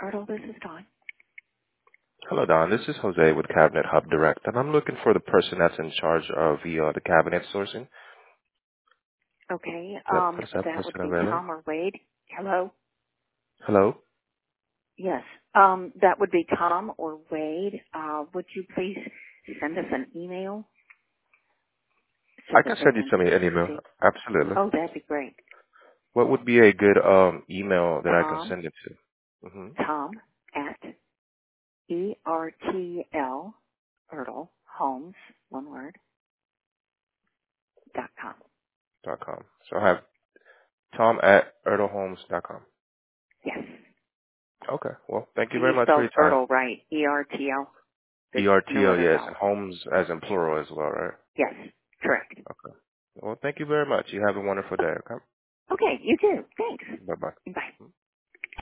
Ertl, this is Dawn. Hello, Don. This is Jose with Cabinet Hub Direct, and I'm looking for the person that's in charge of the cabinet sourcing. Okay, Is that that would person be available? Tom or Wade. Hello? Hello? Yes, that would be Tom or Wade. Would you please send us an email so I that can they send you can an email. see? Absolutely. Oh, that'd be great. What would be a good email that I can Tom, send it to? Tom at ERTL, Ertl, Homes, one word, .com. .com. So I have Tom at ertlhomes.com. Yes. Okay. Well, thank you And you very much for spelled your time. Ertl right, ERTL. There's no ERTL, other yes, and vowels. homes as in plural as well, right? Yes, correct. Okay. Well, thank you very much. You have a wonderful day, okay? Okay, you too. Thanks. Bye-bye. Bye.